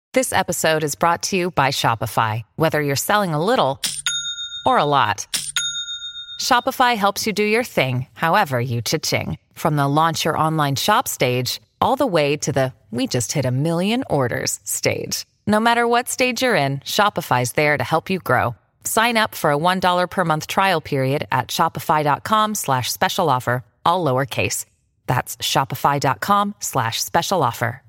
This episode is brought to you by Shopify. Whether you're selling a little or a lot, Shopify helps you do your thing, however you cha-ching. From the launch your online shop stage, all the way to the we just hit 1 million orders stage. No matter what stage you're in, Shopify's there to help you grow. Sign up for a $1 per month trial period at shopify.com/special offer, all lowercase. That's shopify.com/special offer.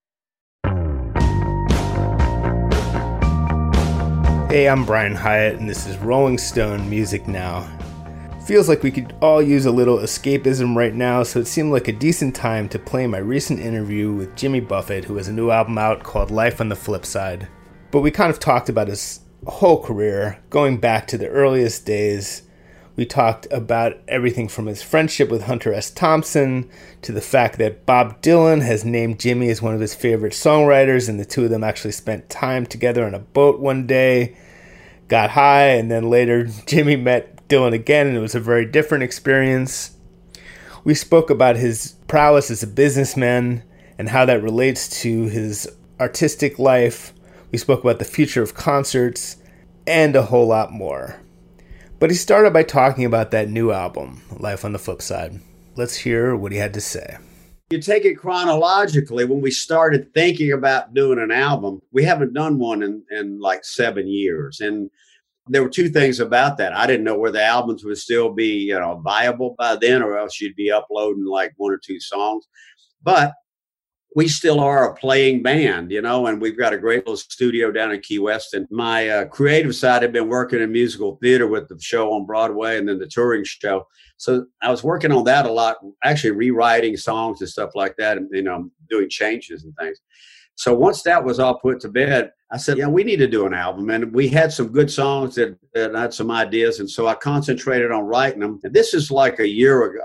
Hey, I'm Brian Hyatt, and this is Rolling Stone Music Now. Feels like we could all use a little escapism right now, so it seemed like a decent time to play my recent interview with Jimmy Buffett, who has a new album out called Life on the Flip Side. But we kind of talked about his whole career, going back to the earliest days. We talked about everything from his friendship with Hunter S. Thompson to the fact that Bob Dylan has named Jimmy as one of his favorite songwriters, and the two of them actually spent time together on a boat one day, got high, and then later Jimmy met Dylan again, and it was a very different experience. We spoke about his prowess as a businessman and how that relates to his artistic life. We spoke about the future of concerts and a whole lot more. But he started by talking about that new album, Life on the Flip Side. Let's hear what he had to say. You take it chronologically, when we started thinking about doing an album, we haven't done one in like 7 years. And there were two things about that. I didn't know whether the albums would still be, viable by then, or else you'd be uploading like 1 or 2 songs. But we still are a playing band, and we've got a great little studio down in Key West. And my creative side had been working in musical theater with the show on Broadway and then the touring show. So I was working on that a lot, actually rewriting songs and stuff like that, and doing changes and things. So once that was all put to bed, I said, we need to do an album. And we had some good songs that had some ideas. And so I concentrated on writing them. And this is like a year ago.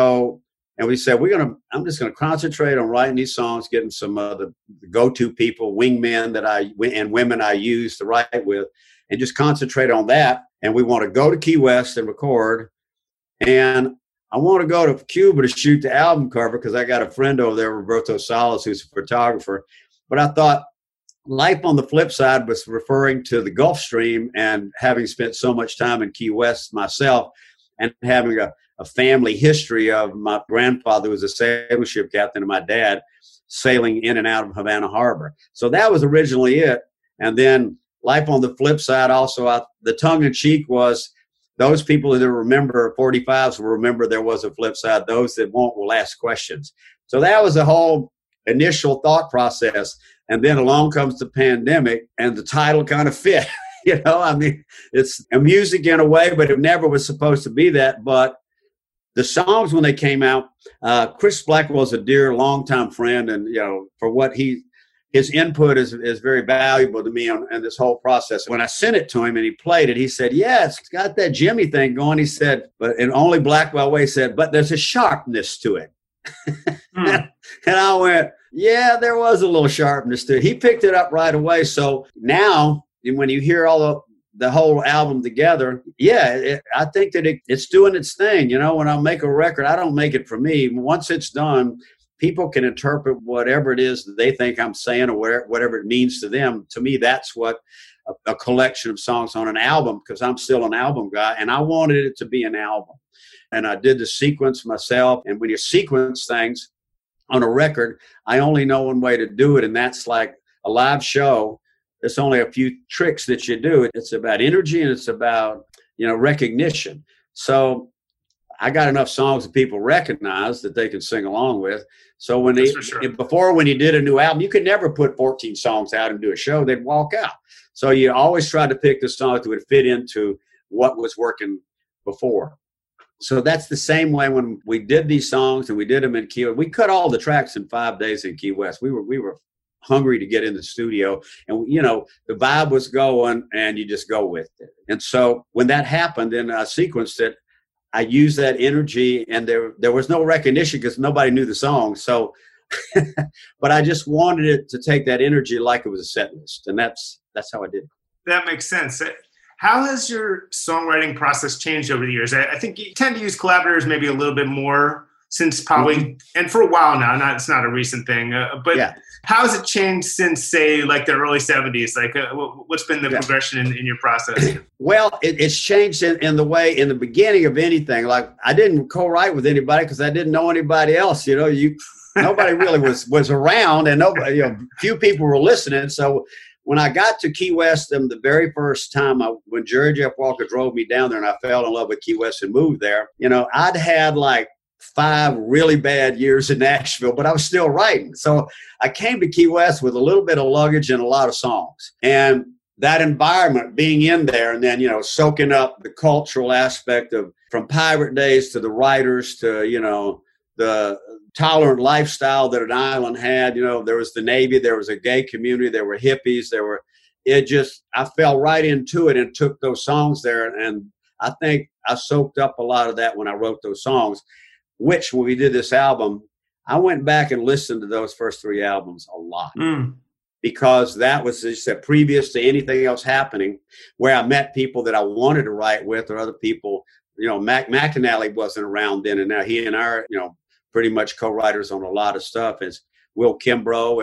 And we said, I'm just going to concentrate on writing these songs, getting some of the go-to people, wingmen and women I use to write with, and just concentrate on that. And we want to go to Key West and record. And I want to go to Cuba to shoot the album cover because I got a friend over there, Roberto Salas, who's a photographer. But I thought Life on the Flip Side was referring to the Gulf Stream, and having spent so much time in Key West myself and having a family history of my grandfather who was a sailing ship captain and my dad sailing in and out of Havana Harbor. So that was originally it. And then Life on the Flip Side also, the tongue-in-cheek was, those people that remember 45s will remember there was a flip side. Those that won't will ask questions. So that was the whole initial thought process. And then along comes the pandemic, and the title kind of fit. It's a music in a way, but it never was supposed to be that. But the songs, when they came out, Chris Blackwell is a dear, longtime friend, and for what his input is very valuable to me on this whole process. When I sent it to him and he played it, he said, "Yeah, it's got that Jimmy thing going." He said, but in only Blackwell way, said, "But there's a sharpness to it." And I went, "Yeah, there was a little sharpness to it." He picked it up right away. So now, when you hear all the whole album together, I think that it's doing its thing. When I make a record, I don't make it for me. Once it's done, people can interpret whatever it is that they think I'm saying or whatever it means to them. To me, that's what a collection of songs on an album, because I'm still an album guy, and I wanted it to be an album. And I did the sequence myself. And when you sequence things on a record, I only know one way to do it, and that's like a live show. There's only a few tricks that you do. It's about energy, and it's about, recognition. So I got enough songs that people recognize that they can sing along with. So when you did a new album, you could never put 14 songs out and do a show. They'd walk out. So you always try to pick the songs that would fit into what was working before. So that's the same way when we did these songs and we did them in Key West. We cut all the tracks in 5 days in Key West. We were hungry to get in the studio, and the vibe was going, and you just go with it. And so when that happened, then I sequenced it. I used that energy, and there was no recognition because nobody knew the song. So, but I just wanted it to take that energy like it was a set list, and that's how I did it. That makes sense. How has your songwriting process changed over the years? I think you tend to use collaborators maybe a little bit more since probably, and for a while now, it's not a recent thing, but Yeah. how has it changed since, say, like the early 70s? Like, what's been the progression in your process? Well, it's changed in the way, in the beginning of anything. Like, I didn't co-write with anybody because I didn't know anybody else. You know, nobody really was around, and nobody, few people were listening. So when I got to Key West, the very first time when Jerry Jeff Walker drove me down there, and I fell in love with Key West and moved there, I'd had like 5 really bad years in Nashville, but I was still writing. So I came to Key West with a little bit of luggage and a lot of songs. And that environment, being in there, and then, soaking up the cultural aspect of, from pirate days to the writers to, the tolerant lifestyle that an island had. There was the Navy, there was a gay community, there were hippies, I fell right into it and took those songs there. And I think I soaked up a lot of that when I wrote those songs, which when we did this album, I went back and listened to those first 3 albums a lot. Because that was, as you said, previous to anything else happening, where I met people that I wanted to write with, or other people. Mac McAnally wasn't around then, and now he and I are, pretty much co-writers on a lot of stuff. As Will Kimbrough,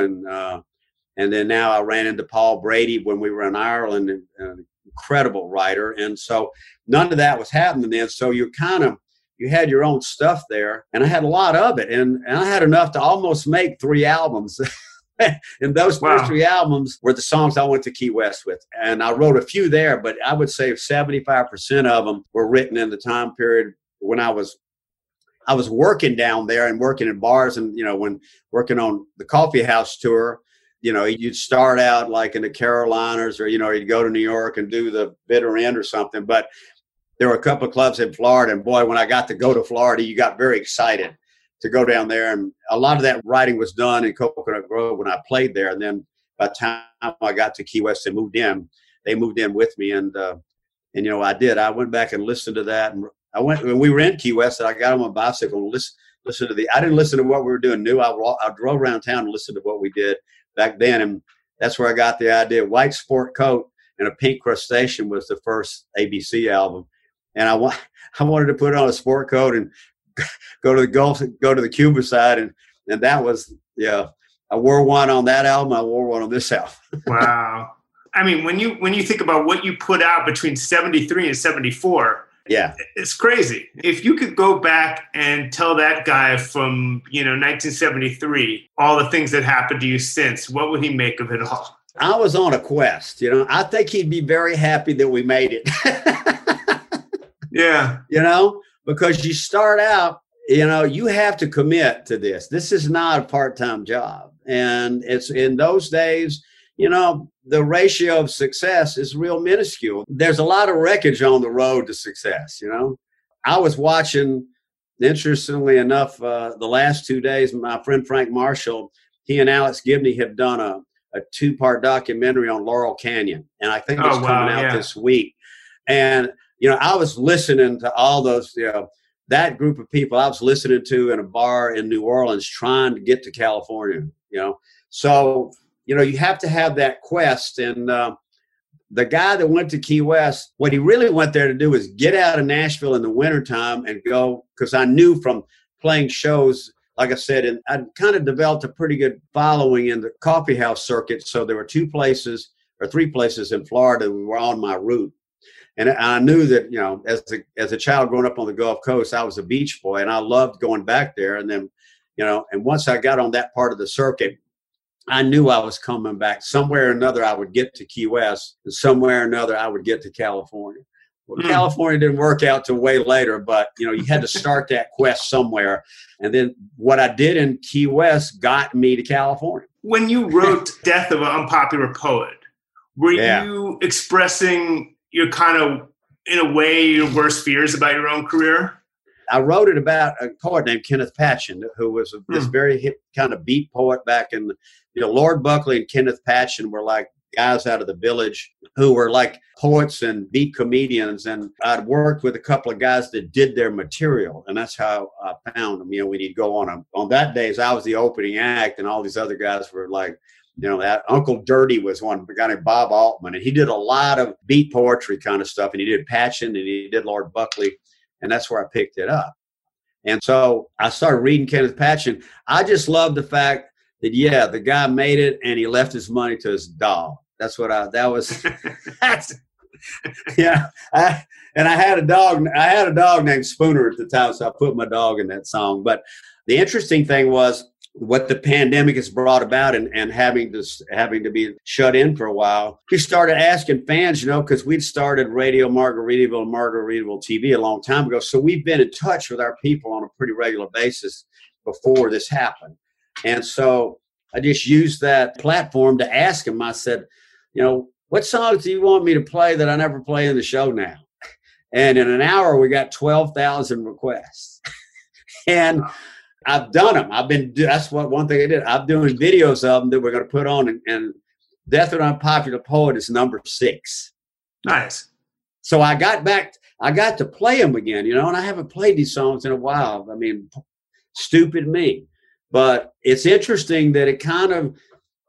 and then now I ran into Paul Brady when we were in Ireland, an incredible writer. And so none of that was happening then. So you had your own stuff there, and I had a lot of it, and I had enough to almost make 3 albums. And those first 3 albums were the songs I went to Key West with. And I wrote a few there, but I would say 75% of them were written in the time period when I was working down there and working in bars, and, when working on the Coffee House tour, you'd start out like in the Carolinas, or, you'd go to New York and do the Bitter End or something. But there were a couple of clubs in Florida, and boy, when I got to go to Florida, you got very excited to go down there. And a lot of that writing was done in Coconut Grove when I played there. And then by the time I got to Key West and they moved in with me. And I did. I went back and listened to that. And when we were in Key West, I got on my bicycle and listened to I didn't listen to what we were doing new. I drove around town and listened to what we did back then. And that's where I got the idea. White Sport Coat and a Pink Crustacean was the first ABC album. And I wanted to put on a sport coat and go to the Gulf, go to the Cuba side. And that was, I wore one on that album. I wore one on this album. Wow. I mean, when you think about what you put out between 73 and 74, it's crazy. If you could go back and tell that guy from, 1973, all the things that happened to you since, what would he make of it all? I was on a quest, I think he'd be very happy that we made it. Yeah. Because you start out, you have to commit to this. This is not a part-time job. And it's in those days, the ratio of success is real minuscule. There's a lot of wreckage on the road to success. I was watching, interestingly enough, the last 2 days, my friend Frank Marshall, he and Alex Gibney have done a 2-part documentary on Laurel Canyon. And I think it's coming out this week. And, I was listening to all those, that group of people I was listening to in a bar in New Orleans trying to get to California, So, you have to have that quest. And the guy that went to Key West, what he really went there to do was get out of Nashville in the wintertime and go, because I knew from playing shows, like I said, and I'd kind of developed a pretty good following in the coffee house circuit. So there were 3 places in Florida that were on my route. And I knew that, as a child growing up on the Gulf Coast, I was a beach boy, and I loved going back there. And then, and once I got on that part of the circuit, I knew I was coming back. Somewhere or another, I would get to Key West, and somewhere or another, I would get to California. Well, California didn't work out till way later, but, you had to start that quest somewhere. And then what I did in Key West got me to California. When you wrote Death of an Unpopular Poet, were you expressing your kind of, in a way, your worst fears about your own career? I wrote it about a poet named Kenneth Patchen, who was this very hip kind of beat poet back in, Lord Buckley and Kenneth Patchen were like guys out of the village who were like poets and beat comedians. And I'd worked with a couple of guys that did their material. And that's how I found them. When you'd go on that days, I was the opening act, and all these other guys were like, that Uncle Dirty was one, a guy named Bob Altman. And he did a lot of beat poetry kind of stuff. And he did Patchen and he did Lord Buckley. And that's where I picked it up. And so I started reading Kenneth Patchen. I just love the fact that, the guy made it and he left his money to his dog. That's what and I had a dog named Spooner at the time, so I put my dog in that song. But the interesting thing was what the pandemic has brought about and having to be shut in for a while. We started asking fans, because we'd started Radio Margaritaville and Margaritaville TV a long time ago. So we've been in touch with our people on a pretty regular basis before this happened. And so I just used that platform to ask them. I said, what songs do you want me to play that I never play in the show now? And in an hour, we got 12,000 requests. And I've done them. That's one thing I did. I'm doing videos of them that we're going to put on. And Death of an Unpopular Poet is number 6. Nice. So I got to play them again, and I haven't played these songs in a while. I mean, stupid me. But it's interesting that it kind of,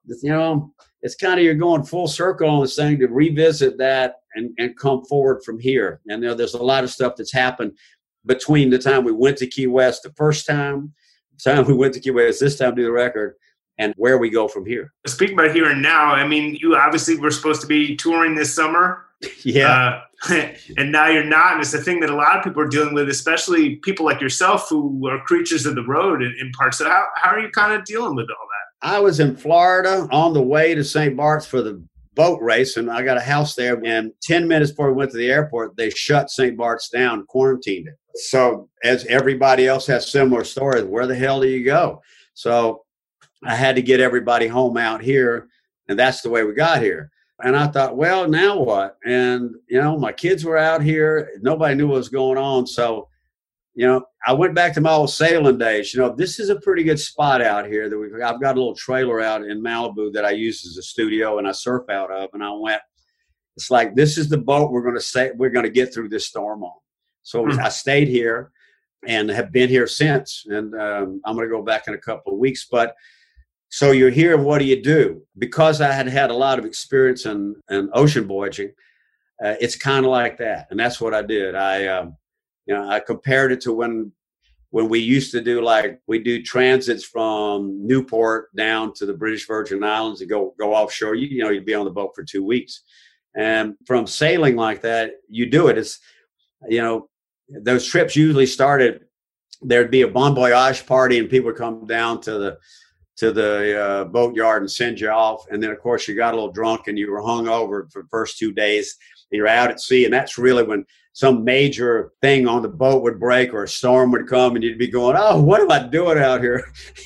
it's kind of you're going full circle on this thing to revisit that and come forward from here. And there's a lot of stuff that's happened between the time we went to Key West the first time, the time we went to Key West this time to do the record, and where we go from here. Speaking about here and now, I mean, you obviously were supposed to be touring this summer. Yeah. And now you're not. And it's a thing that a lot of people are dealing with, especially people like yourself who are creatures of the road in parts. So how are you kind of dealing with all that? I was in Florida on the way to St. Bart's for the boat race, and I got a house there. And 10 minutes before we went to the airport, they shut St. Bart's down, quarantined it. So as everybody else has similar stories, where the hell do you go? So I had to get everybody home out here, and that's the way we got here. And I thought, well, now what? And, my kids were out here. Nobody knew what was going on. So, I went back to my old sailing days. This is a pretty good spot out here. I've got a little trailer out in Malibu that I use as a studio and I surf out of. And I went, it's like, this is the boat we're going to get through this storm on. So I stayed here and have been here since. And I'm going to go back in a couple of weeks. But so you're here, and what do you do? Because I had a lot of experience in ocean voyaging, it's kind of like that. And that's what I did. I compared it to when we used to do, we do transits from Newport down to the British Virgin Islands and go offshore. You'd be on the boat for 2 weeks. And from sailing like that, you do it. It's, those trips usually started, there'd be a bon voyage party and people would come down to the boatyard and send you off. And then, of course, you got a little drunk and you were hung over for the first 2 days. You're out at sea. And that's really when some major thing on the boat would break or a storm would come and you'd be going, oh, what am I doing out here?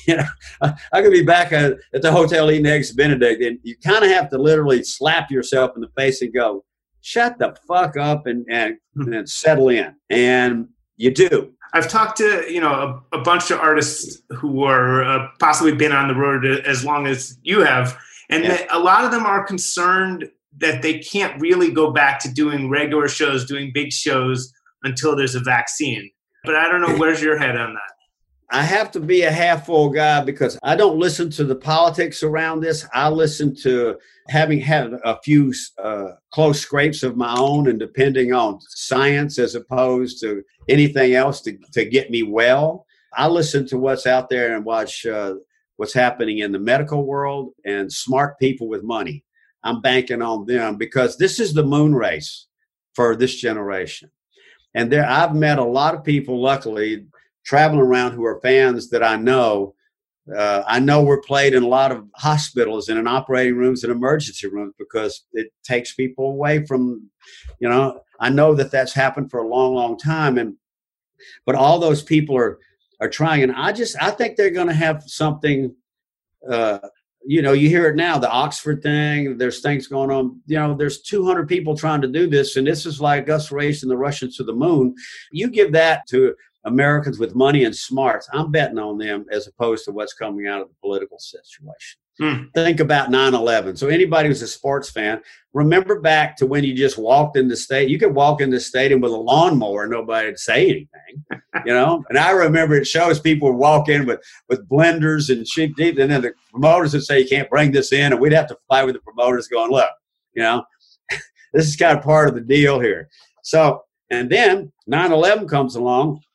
I could be back at the hotel eating eggs Benedict. And you kind of have to literally slap yourself in the face and go, shut the fuck up and settle in. And you do. I've talked to, a bunch of artists who are possibly been on the road as long as you have. And a lot of them are concerned that they can't really go back to doing regular shows, doing big shows until there's a vaccine. But I don't know, where's your head on that? I have to be a half full guy because I don't listen to the politics around this. I listen to having had a few close scrapes of my own and depending on science as opposed to anything else to get me well. I listen to what's out there and watch what's happening in the medical world and smart people with money. I'm banking on them because this is the moon race for this generation. And I've met a lot of people, luckily, traveling around who are fans that I know. I know we're played in a lot of hospitals and in operating rooms and emergency rooms because it takes people away from, I know that that's happened for a long, long time. But all those people are trying. And I think they're going to have something, you hear it now, the Oxford thing, there's things going on, there's 200 people trying to do this. And this is like us racing the Russians to the moon. You give that to Americans with money and smarts, I'm betting on them as opposed to what's coming out of the political situation. Think about 9/11. So anybody who's a sports fan, remember back to when you just walked in the stadium. You could walk in the stadium with a lawnmower and nobody would say anything, And I remember it shows people would walk in with blenders and sheep deep, and then the promoters would say, you can't bring this in. And we'd have to fight with the promoters going, look, this is kind of part of the deal here. So, and then 9/11 comes along.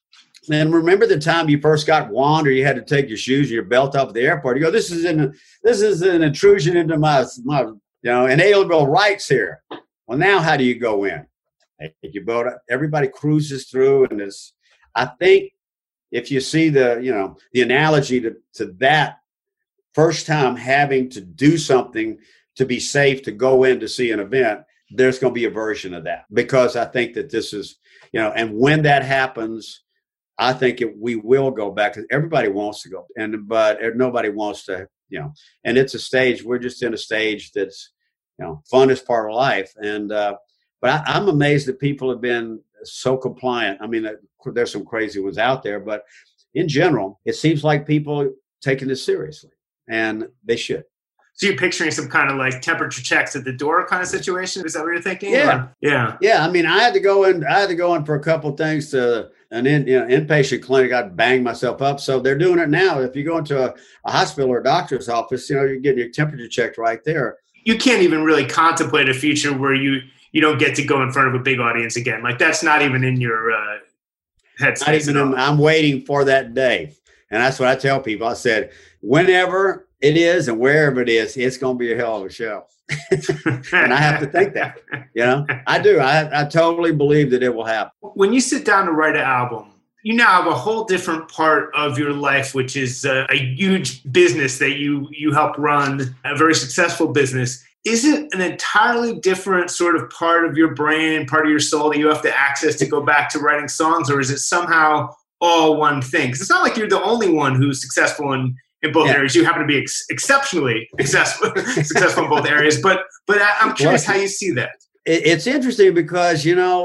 And remember the time you first got wand, or you had to take your shoes and your belt off at the airport? You go, this is an intrusion into my inalienable rights here. Well, now how do you go in? You build up, everybody cruises through, and I think if you see the analogy to that first time having to do something to be safe to go in to see an event, there's going to be a version of that, because I think that this is, and when that happens, I think we will go back, because everybody wants to go, but nobody wants to, and it's a stage. We're just in a stage that's, fun is part of life. And, but I'm amazed that people have been so compliant. I mean, there's some crazy ones out there, but in general, it seems like people are taking this seriously, and they should. So you're picturing some kind of like temperature checks at the door kind of situation? Is that what you're thinking? Yeah. Or? Yeah. Yeah. I mean, I had to go in for a couple of things to an inpatient clinic. I'd bang myself up. So they're doing it now. If you go into a hospital or a doctor's office, you're getting your temperature checked right there. You can't even really contemplate a future where you don't get to go in front of a big audience again. Like, that's not even in your headspace. I'm waiting for that day. And that's what I tell people. I said, whenever it is and wherever it is, it's going to be a hell of a show. And I have to think that, I do. I totally believe that it will happen. When you sit down to write an album, you now have a whole different part of your life, which is a huge business that you help run, a very successful business. Is it an entirely different sort of part of your brain, part of your soul that you have to access to go back to writing songs, or is it somehow all one thing? Because it's not like you're the only one who's successful in both areas. You happen to be exceptionally successful in both areas. But I'm curious how you see that. It's interesting because,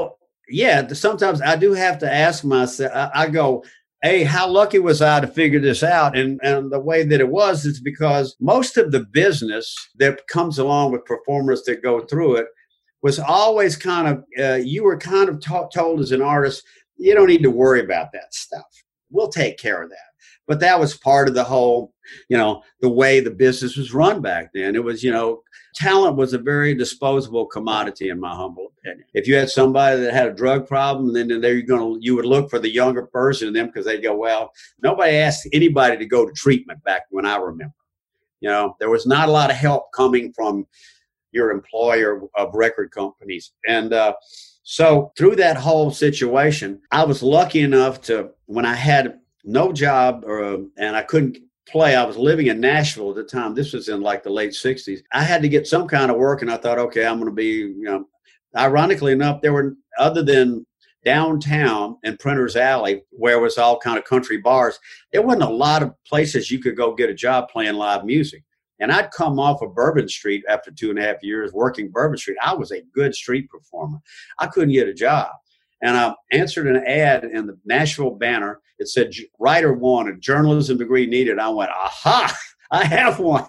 sometimes I do have to ask myself, I go, hey, how lucky was I to figure this out? And the way that it was is because most of the business that comes along with performers that go through it was always kind of, you were kind of told as an artist, you don't need to worry about that stuff. We'll take care of that. But that was part of the whole, the way the business was run back then. It was, talent was a very disposable commodity, in my humble opinion. If you had somebody that had a drug problem, then you would look for the younger version of them, because they'd go, well, nobody asked anybody to go to treatment back when I remember. There was not a lot of help coming from your employer of record companies. And so through that whole situation, I was lucky enough to, when I had no job and I couldn't play, I was living in Nashville at the time. This was in like the late 60s. I had to get some kind of work, and I thought, okay, I'm going to be, ironically enough, there were, other than downtown and Printer's Alley, where it was all kind of country bars, there wasn't a lot of places you could go get a job playing live music. And I'd come off of Bourbon Street after 2.5 years working Bourbon Street. I was a good street performer. I couldn't get a job. And I answered an ad in the Nashville Banner. It said, writer wanted, journalism degree needed. I went, aha, I have one.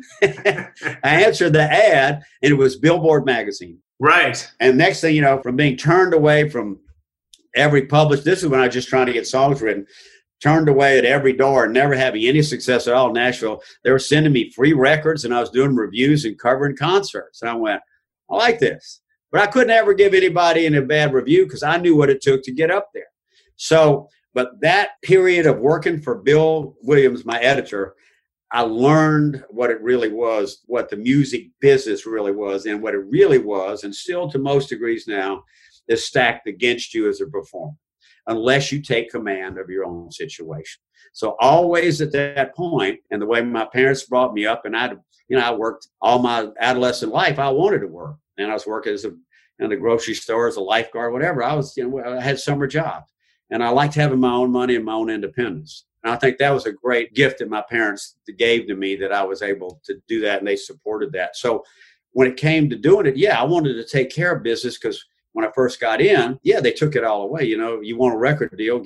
I answered the ad, and it was Billboard magazine. Right. And next thing you know, from being turned away from every published, this is when I was just trying to get songs written, turned away at every door and never having any success at all in Nashville. They were sending me free records, and I was doing reviews and covering concerts. And I went, I like this. But I couldn't ever give anybody a bad review, because I knew what it took to get up there. So, but that period of working for Bill Williams, my editor, I learned what it really was, what the music business really was, and what it really was, and still to most degrees now, is stacked against you as a performer, unless you take command of your own situation. So always at that point, and the way my parents brought me up, and I worked all my adolescent life, I wanted to work. And I was working in the grocery store as a lifeguard, whatever. I had summer jobs, and I liked having my own money and my own independence. And I think that was a great gift that my parents gave to me, that I was able to do that, and they supported that. So when it came to doing it, I wanted to take care of business, because when I first got in, they took it all away. You want a record deal,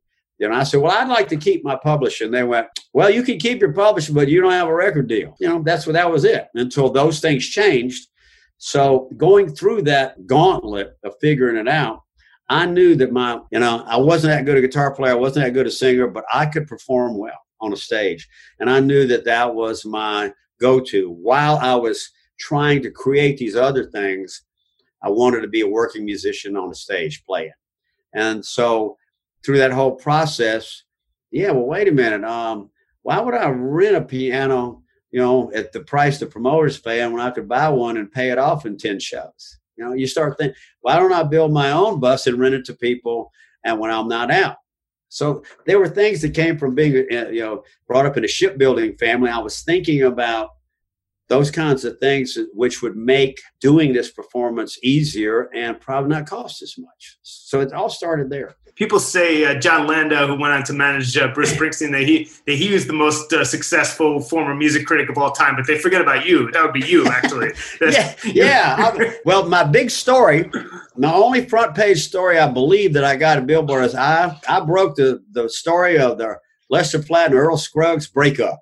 I said, well, I'd like to keep my publishing. They went, well, you can keep your publishing, but you don't have a record deal. That was it, until those things changed. So going through that gauntlet of figuring it out, I knew that I wasn't that good a guitar player. I wasn't that good a singer, but I could perform well on a stage. And I knew that was my go-to. While I was trying to create these other things, I wanted to be a working musician on a stage playing. And so through that whole process, yeah, well, wait a minute. Why would I rent a piano, at the price the promoters pay when I could buy one and pay it off in 10 shows? You start thinking, why don't I build my own bus and rent it to people and when I'm not out? So there were things that came from being, brought up in a shipbuilding family. I was thinking about those kinds of things which would make doing this performance easier and probably not cost as much. So it all started there. People say John Landau, who went on to manage Bruce Springsteen, that he was the most successful former music critic of all time, but they forget about you. That would be you, actually. Well, my big story, the only front page story I believe that I got at Billboard is I broke the story of the Lester Flatt and Earl Scruggs breakup.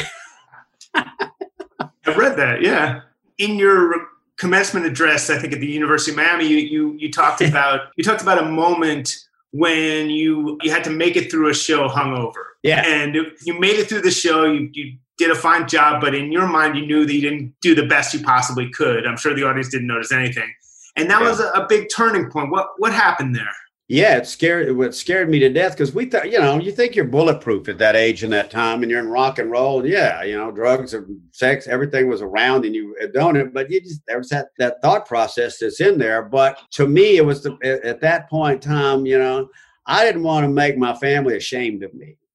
I read that, yeah. In your commencement address, I think at the University of Miami, you talked about a moment when you had to make it through a show hungover. Yeah. And you made it through the show. You did a fine job, but in your mind, you knew that you didn't do the best you possibly could. I'm sure the audience didn't notice anything. And that was a big turning point. What happened there? Yeah, it scared me to death because we thought, you think you're bulletproof at that age and that time and you're in rock and roll. Yeah, drugs or sex, everything was around and you had done it. But there was that thought process that's in there. But to me, it was at that point in time, I didn't want to make my family ashamed of me.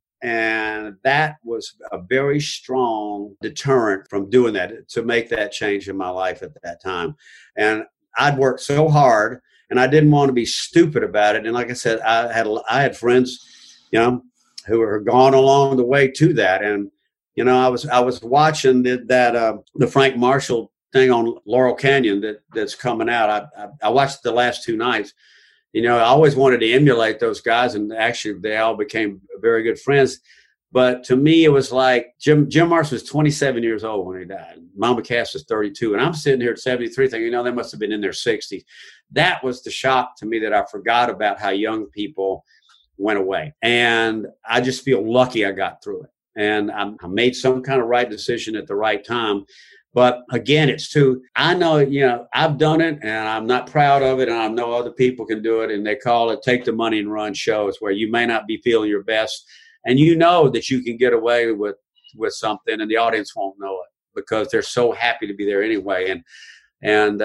And that was a very strong deterrent from doing that, to make that change in my life at that time. And I'd worked so hard. And I didn't want to be stupid about it. And like I said, I had friends, who were gone along the way to that. And I was watching the Frank Marshall thing on Laurel Canyon that's coming out. I watched the last 2 nights. I always wanted to emulate those guys, and actually they all became very good friends. But to me, it was like Jim Marshall was 27 years old when he died. Mama Cass was 32. And I'm sitting here at 73 thinking, they must have been in their 60s. That was the shock to me, that I forgot about how young people went away. And I just feel lucky I got through it. And I made some kind of right decision at the right time. But again, I know, I've done it and I'm not proud of it. And I know other people can do it. And they call it take the money and run shows, where you may not be feeling your best. And you know that you can get away with something and the audience won't know it because they're so happy to be there anyway. And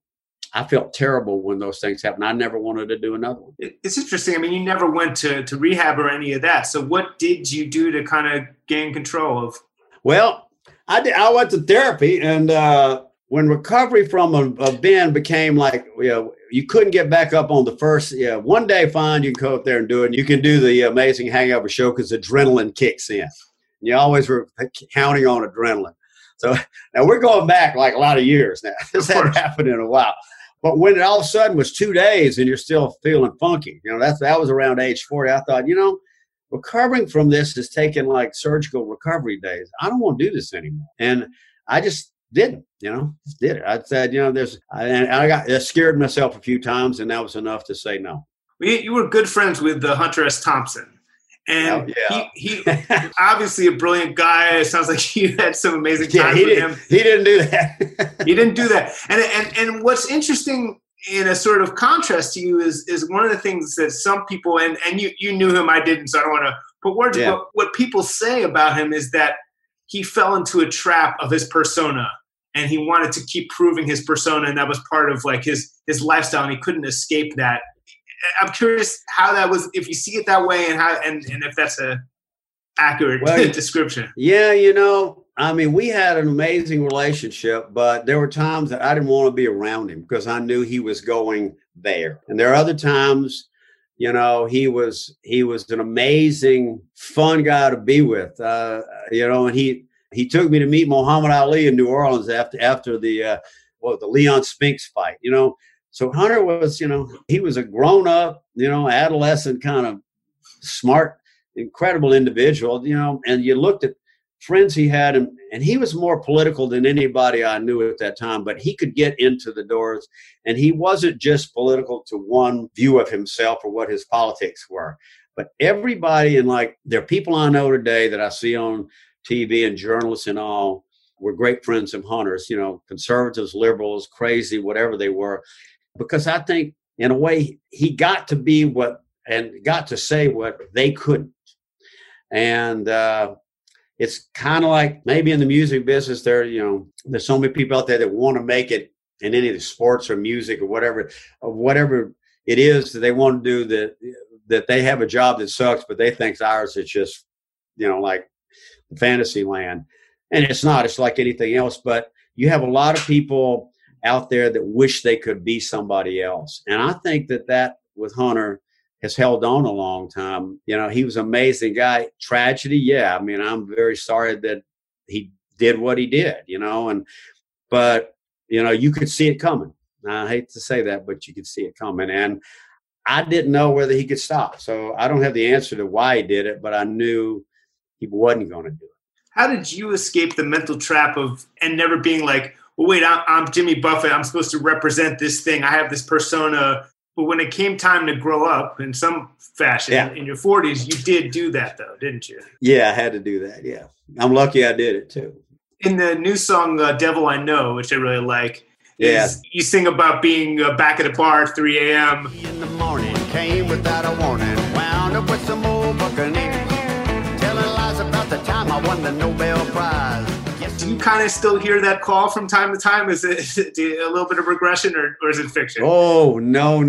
I felt terrible when those things happened. I never wanted to do another one. It's interesting. I mean, you never went to rehab or any of that. So what did you do to kind of gain control of? Well, I went to therapy, and when recovery from a bend became like, you couldn't get back up on the first, one day, fine, you can go up there and do it. And you can do the Amazing Hangover show because adrenaline kicks in. You always were counting on adrenaline. So now we're going back like a lot of years now. This hadn't happened in a while. But when it all of a sudden was 2 days and you're still feeling funky, that was around age 40. I thought, recovering from this is taking like surgical recovery days. I don't want to do this anymore. And I just didn't, just did it. I said, I got scared myself a few times, and that was enough to say no. You were good friends with Hunter S. Thompson. And he obviously a brilliant guy. It sounds like you had some amazing time with him. He didn't do that. He didn't do that. And what's interesting in a sort of contrast to you is one of the things that some people, and you knew him, I didn't, so I don't want to put words, but what people say about him is that he fell into a trap of his persona, and he wanted to keep proving his persona, and that was part of like his lifestyle, and he couldn't escape that. I'm curious how that was, if you see it that way, and how and if that's a accurate description. Yeah, we had an amazing relationship, but there were times that I didn't want to be around him because I knew he was going there. And there are other times, he was an amazing, fun guy to be with. And he took me to meet Muhammad Ali in New Orleans after the Leon Spinks fight. So Hunter was, he was a grown up, adolescent kind of smart, incredible individual, and you looked at friends he had, and he was more political than anybody I knew at that time, but he could get into the doors, and he wasn't just political to one view of himself or what his politics were, but everybody, and like there are people I know today that I see on TV and journalists and all were great friends of Hunter's, conservatives, liberals, crazy, whatever they were, because I think in a way he got to be what and got to say what they couldn't. And it's kind of like maybe in the music business, there's so many people out there that want to make it in any of the sports or music or whatever it is that they want to do, that they have a job that sucks, but they think ours is just, like fantasy land. And it's not. It's like anything else. But you have a lot of people out there that wish they could be somebody else. And I think that with Hunter has held on a long time. He was an amazing guy. Tragedy, yeah. I mean, I'm very sorry that he did what he did, but you could see it coming. I hate to say that, but you could see it coming. And I didn't know whether he could stop. So I don't have the answer to why he did it, but I knew he wasn't going to do it. How did you escape the mental trap and never being like, well, wait, I'm Jimmy Buffett. I'm supposed to represent this thing. I have this persona. But when it came time to grow up in some fashion in your 40s, you did do that, though, didn't you? Yeah, I had to do that. Yeah. I'm lucky I did it, too. In the new song, Devil I Know, which I really like, you sing about being back at a bar at 3 a.m. In the morning, came without a warning, wound up with some old buccaneers, telling lies about the time I won the Nobel Prize. Do you kind of still hear that call from time to time? Is it a little bit of regression or is it fiction? Oh, no.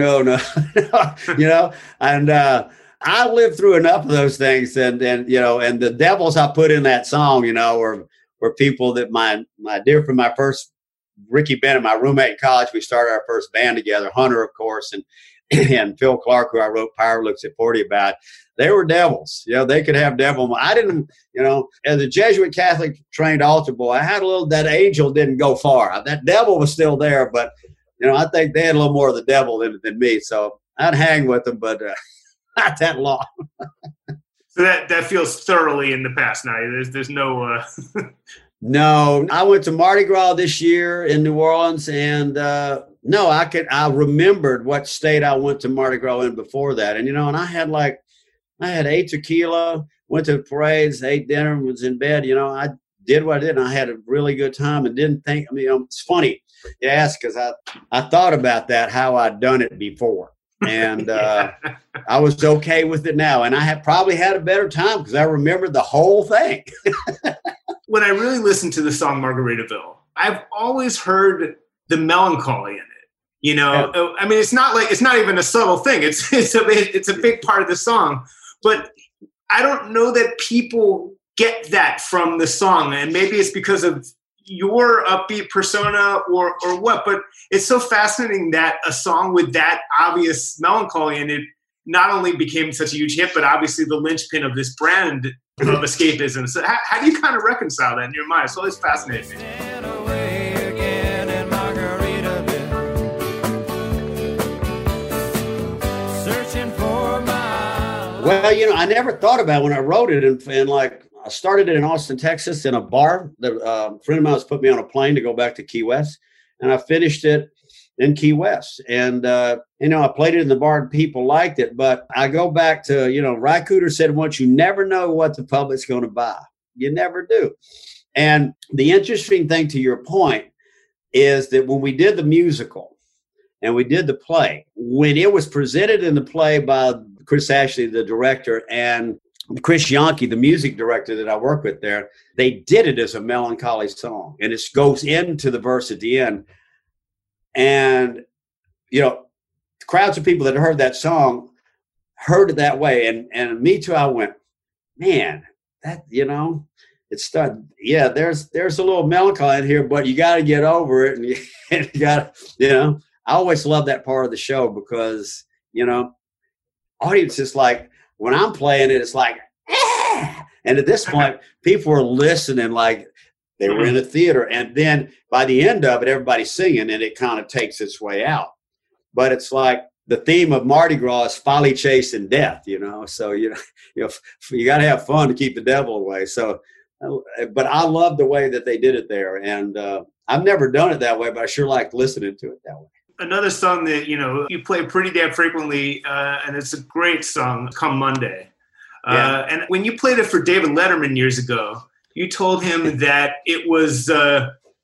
And I lived through enough of those things. And the devils I put in that song, were people that my dear friend, my first Ricky Bennett, my roommate in college, we started our first band together, Hunter, of course, and Phil Clark, who I wrote Power Looks at 40 about. They were devils. They could have devil. I didn't, as a Jesuit Catholic trained altar boy, I had that angel didn't go far. That devil was still there, but, I think they had a little more of the devil than me. So I'd hang with them, but not that long. So that feels thoroughly in the past now. There's no... No, I went to Mardi Gras this year in New Orleans, and I remembered what state I went to Mardi Gras in before that. And, and I had 8 tequila, went to parades, ate dinner, was in bed. I did what I did, and I had a really good time and didn't think, it's funny you ask, because I thought about that, how I'd done it before. And I was okay with it now. And I had probably had a better time because I remembered the whole thing. When I really listened to the song Margaritaville, I've always heard the melancholy in it. I mean, it's not even a subtle thing. It's a big part of the song, but I don't know that people get that from the song. And maybe it's because of your upbeat persona or what, but it's so fascinating that a song with that obvious melancholy in it not only became such a huge hit, but obviously the linchpin of this brand of escapism. So how do you kind of reconcile that in your mind? It's always fascinating me. Well, I never thought about it when I wrote it, and I started it in Austin, Texas, in a bar. A friend of mine was put me on a plane to go back to Key West, and I finished it in Key West. And, I played it in the bar and people liked it. But I go back to, Ry Cooder said once, you never know what the public's going to buy. You never do. And the interesting thing to your point is that when we did the musical and we did the play, when it was presented in the play by Chris Ashley, the director, and Chris Yankee, the music director that I work with there, they did it as a melancholy song. And it goes into the verse at the end. And, crowds of people that heard that song heard it that way. And me too, I went, man, that, it's done. Yeah, there's a little melancholy in here, but you got to get over it. And you got to, I always love that part of the show because, audience is like, when I'm playing it, it's like, ah! And at this point, people are listening like they were in a theater. And then by the end of it, everybody's singing and it kind of takes its way out. But it's like the theme of Mardi Gras is folly, chase, and death, So, you got to have fun to keep the devil away. So, but I love the way that they did it there. And I've never done it that way, but I sure like listening to it that way. Another song that, you play pretty damn frequently, and it's a great song, Come Monday. And when you played it for David Letterman years ago, you told him that it was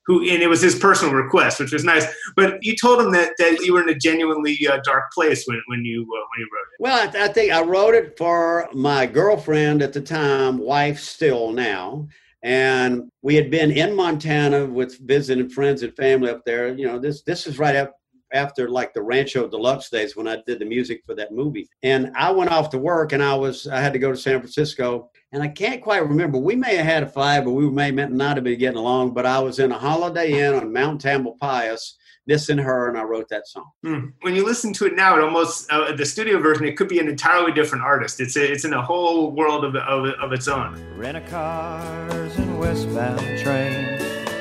and it was his personal request, which was nice. But you told him that you were in a genuinely dark place when you wrote it. Well, I think I wrote it for my girlfriend at the time, wife still now. And we had been in Montana with visiting friends and family up there. You know, this is right after like the Rancho Deluxe days when I did the music for that movie. And I went off to work and I had to go to San Francisco. And I can't quite remember. We may have had a fight, but we may not have been getting along. But I was in a Holiday Inn on Mount Tamalpais, missing her, and I wrote that song. When you listen to it now, it almost the studio version, it could be an entirely different artist. It's in a whole world of its own. Rent-a-cars and westbound trains,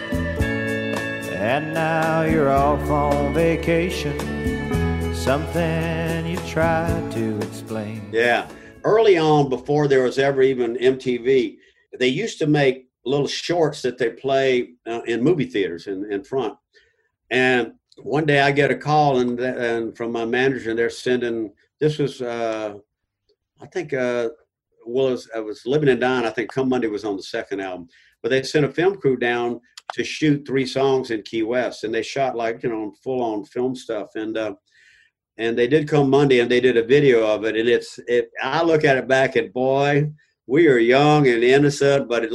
and now you're off on vacation. Something you tried to explain. Yeah. Early on, before there was ever even MTV, they used to make little shorts that they play in movie theaters in front. And one day I get a call and from my manager, and they're sending, this was, I think, I was Living and Dying. I think Come Monday was on the second album. But they sent a film crew down to shoot 3 songs in Key West. And they shot like, full-on film stuff. And they did Come Monday, and they did a video of it. And I look at it back, and boy, we are young and innocent, but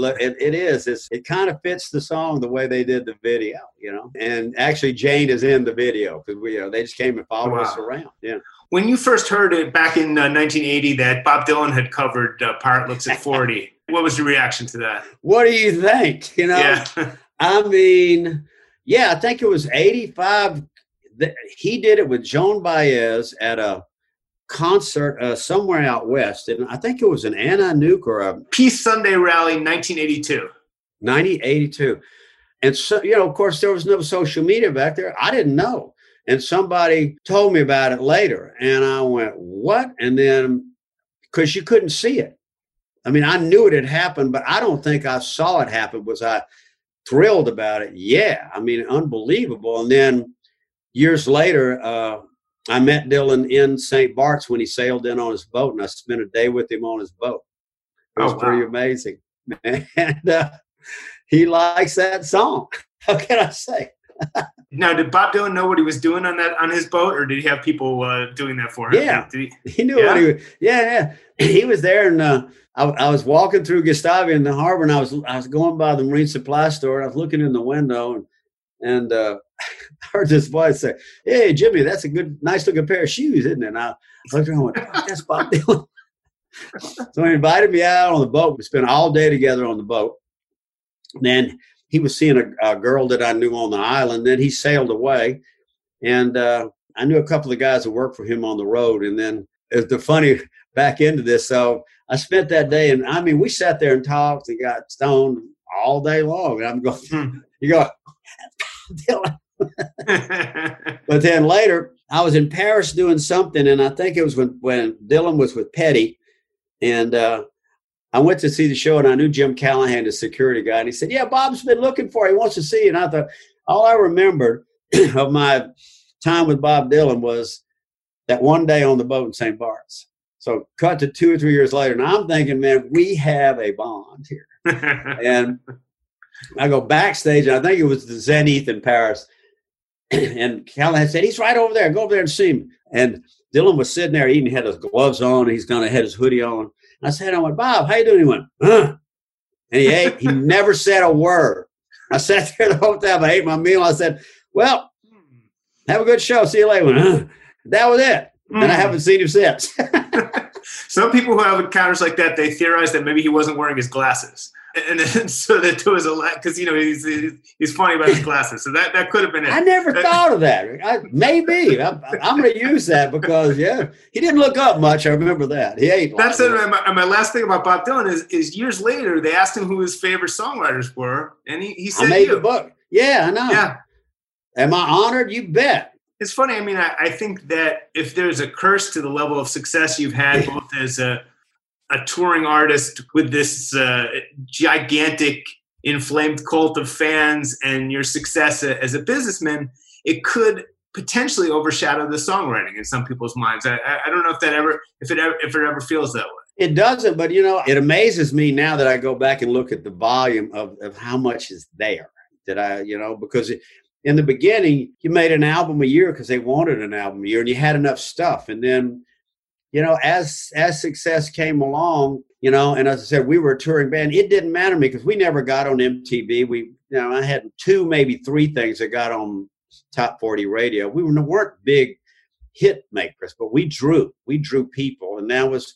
it kind of fits the song the way they did the video, And actually, Jane is in the video because they just came and followed us around. Yeah. When you first heard it back in 1980 that Bob Dylan had covered Pirate Looks at 40, what was your reaction to that? What do you think? Yeah. I mean, I think it was 85. He did it with Joan Baez at a concert somewhere out west, and I think it was an Anna Nuke or a Peace Sunday Rally, 1982. 1982, and so of course, there was no social media back there. I didn't know, and somebody told me about it later, and I went, "What?" And then, because you couldn't see it, I mean, I knew it had happened, but I don't think I saw it happen. Was I thrilled about it? Yeah, I mean, unbelievable. And then years later, I met Dylan in St. Bart's when he sailed in on his boat, and I spent a day with him on his boat. It was pretty amazing. And he likes that song. How can I say? Now, did Bob Dylan know what he was doing on his boat, or did he have people doing that for him? Yeah, he knew what he was. Yeah. He was there, and I was walking through Gustavia in the harbor, and I was going by the Marine Supply Store, and I was looking in the window, and I heard this voice say, "Hey, Jimmy, that's a nice looking pair of shoes, isn't it?" And I looked around and went, "That's Bob Dylan." So he invited me out on the boat. We spent all day together on the boat. Then he was seeing a girl that I knew on the island. Then he sailed away. And I knew a couple of guys that worked for him on the road. And then it was funny back into this. So I spent that day, and I mean, we sat there and talked and got stoned all day long. And I'm going, you go, Dylan. But then later, I was in Paris doing something, and I think it was when Dylan was with Petty, and I went to see the show, and I knew Jim Callahan, the security guy, and he said, "Yeah, Bob's been looking for you. He wants to see you." And I thought, all I remembered of my time with Bob Dylan was that one day on the boat in St. Bart's. So cut to 2 or 3 years later, and I'm thinking, man, we have a bond here. And I go backstage, and I think it was the Zenith in Paris. And Callahan said, "He's right over there. Go over there and see him." And Dylan was sitting there eating, had his gloves on, and he's kind of had his hoodie on. And I went, "Bob, how you doing?" He went, "Huh." And he ate. He never said a word. I sat there the whole time. I ate my meal. I said, "Well, have a good show. See you later." Went, "Huh." That was it. And I haven't seen him since. Some people who have encounters like that, they theorize that maybe he wasn't wearing his glasses. And so that there was a lot, because he's funny about his glasses, so that could have been it. I never thought of that. Maybe I'm going to use that because he didn't look up much. I remember that he ate. That's it. And my last thing about Bob Dylan is years later they asked him who his favorite songwriters were, and he said, "I made the book." Yeah, I know. Yeah. Am I honored? You bet. It's funny. I mean, I think that if there's a curse to the level of success you've had, both as a touring artist with this gigantic inflamed cult of fans and your success as a businessman, it could potentially overshadow the songwriting in some people's minds. I don't know if it ever feels that way. It doesn't, but it amazes me now that I go back and look at the volume of how much is there. because in the beginning, you made an album a year because they wanted an album a year and you had enough stuff. And then, as success came along, and as I said, we were a touring band. It didn't matter to me because we never got on MTV. I had 2, maybe 3 things that got on Top 40 radio. We weren't big hit makers, but we drew people. And that was,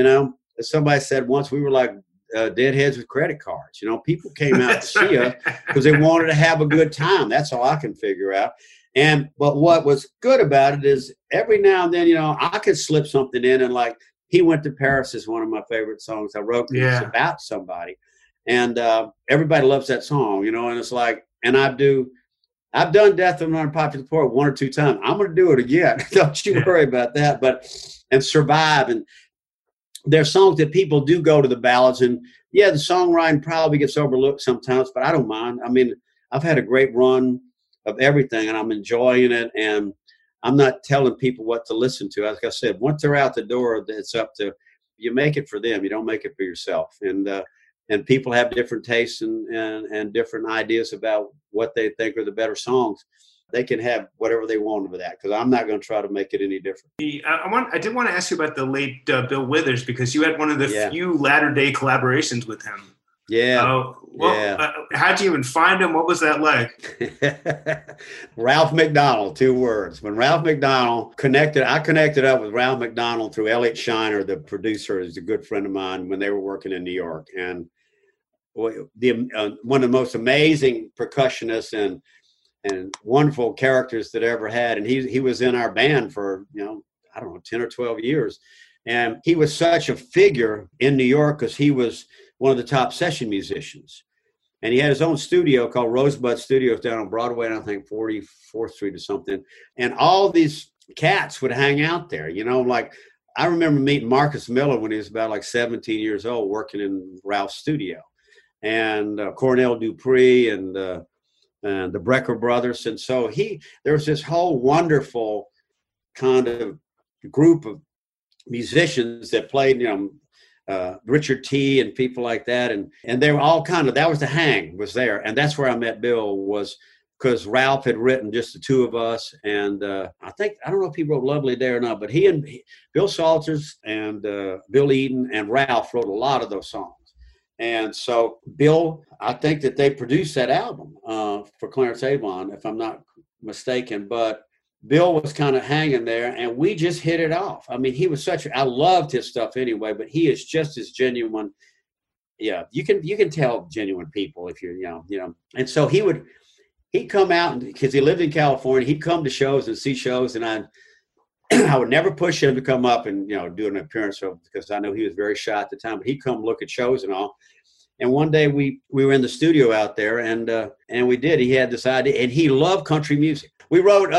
as somebody said once, we were like deadheads with credit cards. People came out to see us because they wanted to have a good time. That's all I can figure out. But what was good about it is every now and then, I could slip something in, and like He Went to Paris is one of my favorite songs I wrote. It's about somebody. And everybody loves that song, and it's like, and I've done Death of an Unpopular Poet 1 or 2 times. I'm going to do it again. Don't you worry about that. And Survive. And there's songs that people do go to the ballads. And the songwriting probably gets overlooked sometimes, but I don't mind. I mean, I've had a great run of everything and I'm enjoying it. And I'm not telling people what to listen to. Like I said, once they're out the door, it's up to, you make it for them. You don't make it for yourself. And people have different tastes and different ideas about what they think are the better songs. They can have whatever they want with that, because I'm not going to try to make it any different. I did want to ask you about the late Bill Withers, because you had one of the few latter-day collaborations with him. Yeah. How'd you even find him? What was that like? Ralph McDonald, 2 words. When Ralph McDonald I connected up with Ralph McDonald through Elliot Shiner, the producer, is a good friend of mine, when they were working in New York. And one of the most amazing percussionists and wonderful characters that I ever had. And he was in our band for, 10 or 12 years. And he was such a figure in New York because he was one of the top session musicians. And he had his own studio called Rosebud Studios down on Broadway, and I think 44th Street or something. And all these cats would hang out there, like I remember meeting Marcus Miller when he was about like 17 years old, working in Ralph's studio, and Cornell Dupree and the Brecker brothers. And so there was this whole wonderful kind of group of musicians that played, Richard T. and people like that. And they were all that was the hang was there. And that's where I met Bill, was because Ralph had written just the 2 of us. And I don't know if he wrote Lovely Day or not, but Bill Salters and Bill Eden and Ralph wrote a lot of those songs. And so Bill, I think that they produced that album for Clarence Avon, if I'm not mistaken. But Bill was kind of hanging there, and we just hit it off. I mean, he was I loved his stuff anyway, but he is just as genuine. Yeah, you can tell genuine people if you're, And so he'd come out, because he lived in California, he'd come to shows and see shows, and I would never push him to come up and, do an appearance, because I know he was very shy at the time, but he'd come look at shows and all. And one day we were in the studio out there, and we did. He had this idea, and he loved country music. We wrote,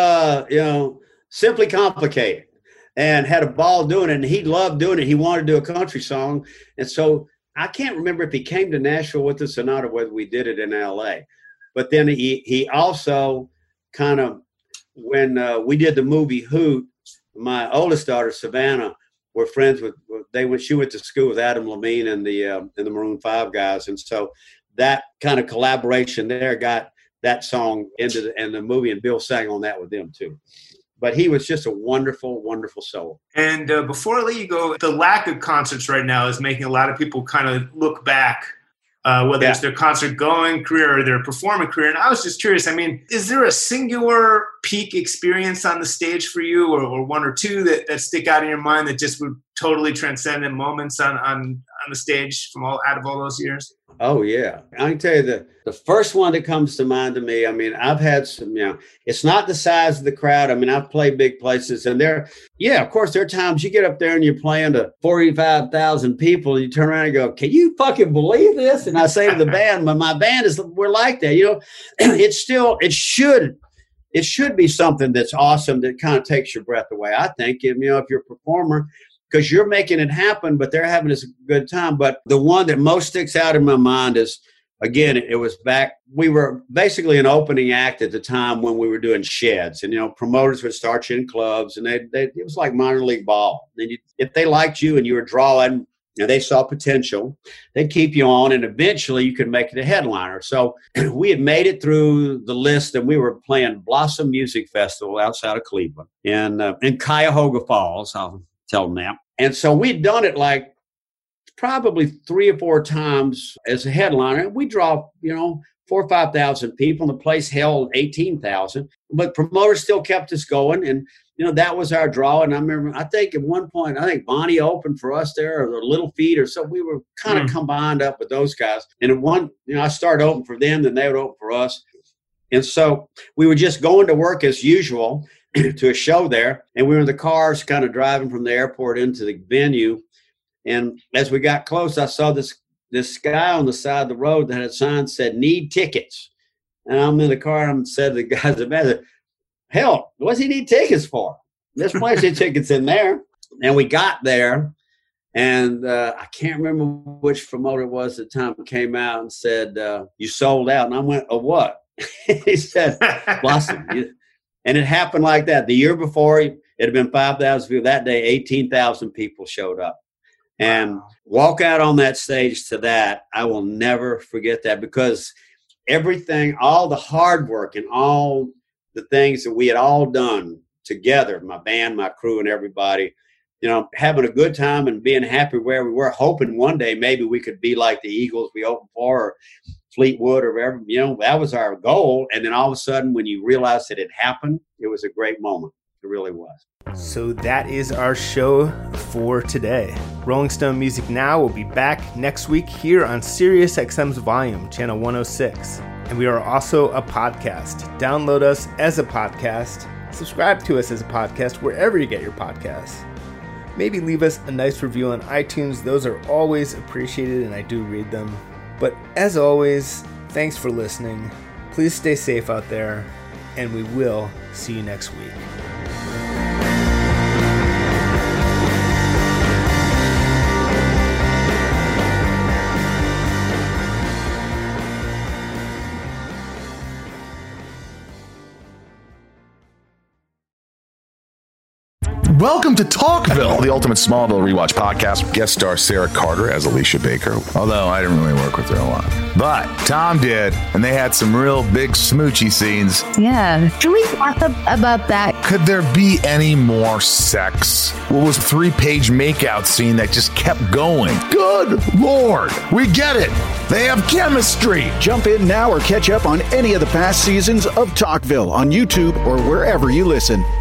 Simply Complicated, and had a ball doing it, and he loved doing it. He wanted to do a country song. And so I can't remember if he came to Nashville with us or not, or whether we did it in L.A. But then he also kind of, when we did the movie Hoot, my oldest daughter, Savannah, were friends with, she went to school with Adam Levine and the Maroon 5 guys. And so that kind of collaboration there got that song into the movie, and Bill sang on that with them too. But he was just a wonderful, wonderful soul. And before I let you go, the lack of concerts right now is making a lot of people kind of look back, whether it's their concert going career or their performing career. And I was just curious, I mean, is there a singular peak experience on the stage for you, or 1 or 2 that stick out in your mind that just would totally transcendent moments on the stage out of all those years? Oh, yeah. I can tell you the first one that comes to mind to me, I mean, I've had some, it's not the size of the crowd. I mean, I've played big places, and of course, there are times you get up there and you're playing to 45,000 people, and you turn around and go, can you fucking believe this? And I say to the band, but my band we're like that, it should be something that's awesome that kind of takes your breath away. I think, if you're a performer, because you're making it happen, but they're having this good time. But the one that most sticks out in my mind is, again, it was back, we were basically an opening act at the time when we were doing sheds. And, promoters would start you in clubs, and it was like minor league ball. And if they liked you and you were drawing, and they saw potential, they'd keep you on, and eventually you could make it a headliner. So we had made it through the list, and we were playing Blossom Music Festival outside of Cleveland in Cuyahoga Falls. I'll tell them that. And so we'd done it like probably 3 or 4 times as a headliner. We draw, 4,000 or 5,000 people, and the place held 18,000. But promoters still kept us going, and that was our draw. And I remember, I think at one point, Bonnie opened for us there, or the Little Feat, or so. We were kind of combined up with those guys. And at one, I started opening for them, then they would open for us. And so we were just going to work as usual to a show there. And we were in the cars kind of driving from the airport into the venue. And as we got close, I saw this guy on the side of the road that had a sign that said, "Need tickets." And I'm in the car, and said to the guys, "Hell, what's he need tickets for? There's plenty of tickets in there." And we got there, and I can't remember which promoter it was at the time, came out and said, "You sold out." And I went, "Oh, what?" He said, "Blossom." And it happened like that. The year before, it had been 5,000 people. That day, 18,000 people showed up. And walk out on that stage to that, I will never forget that, because everything, all the hard work and all the things that we had all done together, my band, my crew, and everybody, having a good time and being happy where we were, hoping one day maybe we could be like the Eagles we opened for, or Fleetwood, or whatever, that was our goal. And then all of a sudden, when you realize that it happened, it was a great moment. It really was. So that is our show for today. Rolling Stone Music Now will be back next week here on Sirius XM's Volume, channel 106. And we are also a podcast. Download us as a podcast. Subscribe to us as a podcast wherever you get your podcasts. Maybe leave us a nice review on iTunes. Those are always appreciated, and I do read them. But as always, thanks for listening. Please stay safe out there, and we will see you next week. Welcome to Talkville, the ultimate Smallville rewatch podcast. Guest star Sarah Carter as Alicia Baker, although I didn't really work with her a lot. But Tom did, and they had some real big smoochy scenes. Yeah. Can we talk about that? Could there be any more sex? What was a 3-page makeout scene that just kept going? Good Lord, we get it. They have chemistry. Jump in now or catch up on any of the past seasons of Talkville on YouTube or wherever you listen.